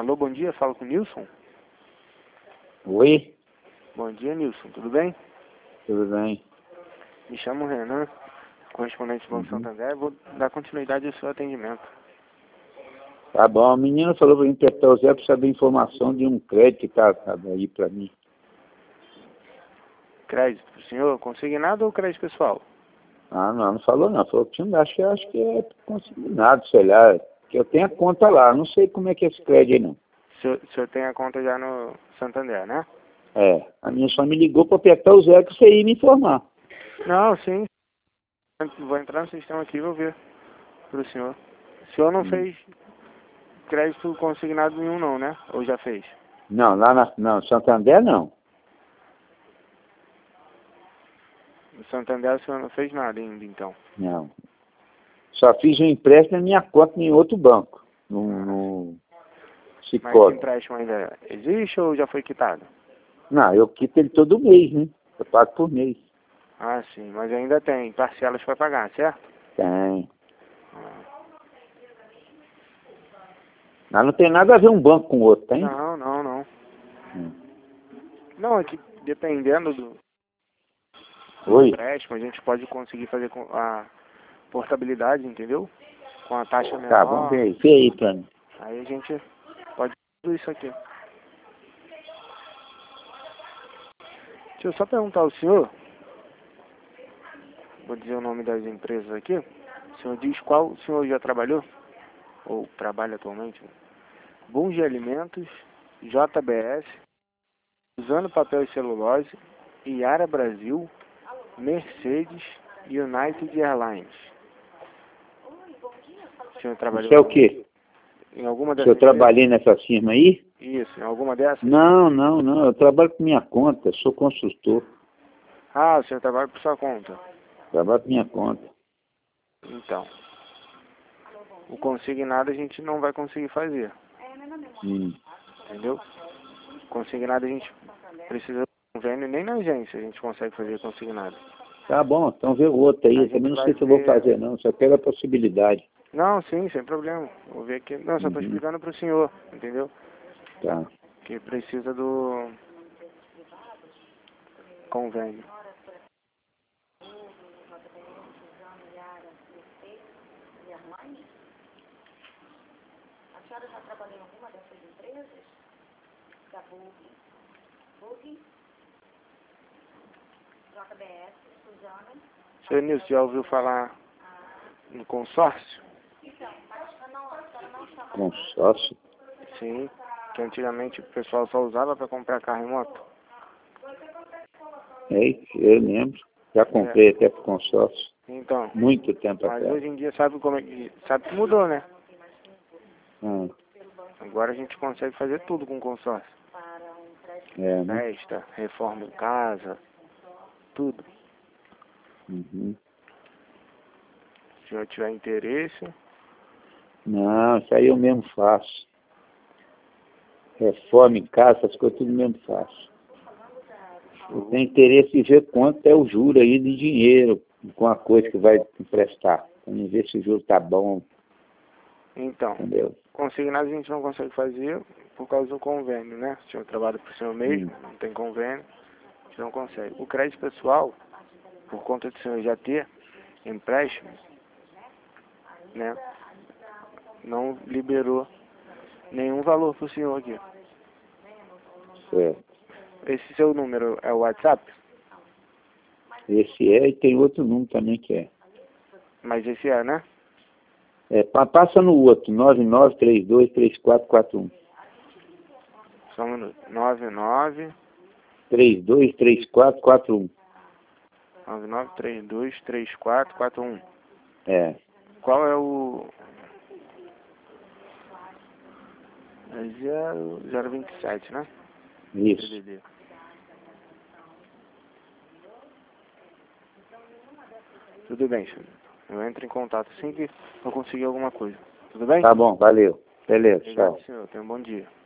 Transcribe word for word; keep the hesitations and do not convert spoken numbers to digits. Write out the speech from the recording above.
Alô, bom dia, falo com o Nilson. Oi? Bom dia, Nilson, tudo bem? Tudo bem? Me chamo Renan, correspondente do Banco Uhum. Santander, vou dar continuidade ao seu atendimento. Tá bom, a menina falou para mim apertar o Zé para saber informação de um crédito que tá, tá aí para mim. Crédito pro senhor, consignado ou crédito pessoal? Ah, não, não falou não. Falou que tinha, acho que, acho que é consignado, sei lá. Que eu tenho a conta lá, não sei como é que é esse crédito aí não. O senhor, o senhor tem a conta já no Santander, né? É, a minha só me ligou para apertar o Zé que você ia me informar. Não, sim. Vou entrar no sistema aqui e vou ver pro senhor. O senhor não Hum. fez crédito consignado nenhum não, né? Ou já fez? Não, lá na, não, Santander não. No Santander o senhor não fez nada ainda, então. Não. Só fiz um empréstimo na minha conta em outro banco, no, no Mas esse Cicobi. empréstimo ainda existe ou já foi quitado? Não, eu quito ele todo mês, né? Eu pago por mês. Ah, sim, mas ainda tem parcelas para pagar, certo? Tem. Ah. Mas não tem nada a ver um banco com o outro, tem? Não, não, não. Hum. Não, é que dependendo do, do Oi? empréstimo, a gente pode conseguir fazer com a portabilidade, entendeu? Com a taxa Tá, vamos menor. ver aí. Vê aí pra mim. Aí a gente pode tudo isso aqui. Deixa eu só perguntar ao senhor, vou dizer o nome das empresas aqui. O senhor diz qual o senhor já trabalhou? Ou trabalha atualmente? Bunge Alimentos, J B S, Usando Papel e Celulose, Iara Brasil, Mercedes e United Airlines. O senhor trabalhou Isso é o quê? em alguma Se eu dessas empresas? trabalhei nessa firma aí? Isso, em alguma dessas? Não, não, não. Eu trabalho por minha conta. Sou consultor. Ah, o senhor trabalha por sua conta. Trabalho por minha conta. Então, o consignado a gente não vai conseguir fazer, Hum. entendeu? Consignado a gente precisa de um convênio, nem na agência a gente consegue fazer consignado. Tá bom, então vê o outro aí. A Eu também gente não vai sei se eu vou ver... fazer, não. Só quero a possibilidade. Não, sim, sem problema. Vou ver aqui. Não, só estou Uhum. explicando para o senhor, entendeu? Tá. Que precisa do convênio. Senhor Nilson, já ouviu falar no consórcio? Consórcio? Sim, que antigamente o pessoal só usava para comprar carro e moto. É, eu lembro. Já comprei até por consórcio. Então, Muito tempo mas atrás. hoje em dia sabe como é que... Sabe que mudou, né? Ah, Agora a gente consegue fazer tudo com consórcio. é, né? Festa, reforma em casa, tudo. Uhum. Se o senhor tiver interesse... Não, isso aí eu mesmo faço. Reforma em casa, essas coisas tudo mesmo faço. Eu tenho interesse em ver quanto é o juro aí de dinheiro com a coisa que vai emprestar. Vamos ver se o juro tá bom, Então, entendeu? consignado a gente não consegue fazer por causa do convênio, né? Se o senhor trabalha por senhor mesmo, Hum. não tem convênio, a gente não consegue. O crédito pessoal, por conta do senhor já ter empréstimo, né? Não liberou nenhum valor para o senhor aqui. Certo. Esse seu número é o WhatsApp? Esse é e tem outro número também que é. Mas esse é, né? É, pa- passa no outro, nove nove três dois três quatro quatro um. Só um minuto. nove nove três dois três quatro quatro um. nove nove três dois três quatro quatro um. É. Qual é o... É zero zero vinte e sete, né? Isso. C D D. Tudo bem, senhor. Eu entro em contato assim que eu conseguir alguma coisa. Tudo bem? Tá bom, valeu. Beleza, Obrigado, tchau. senhor. Tenha um bom dia.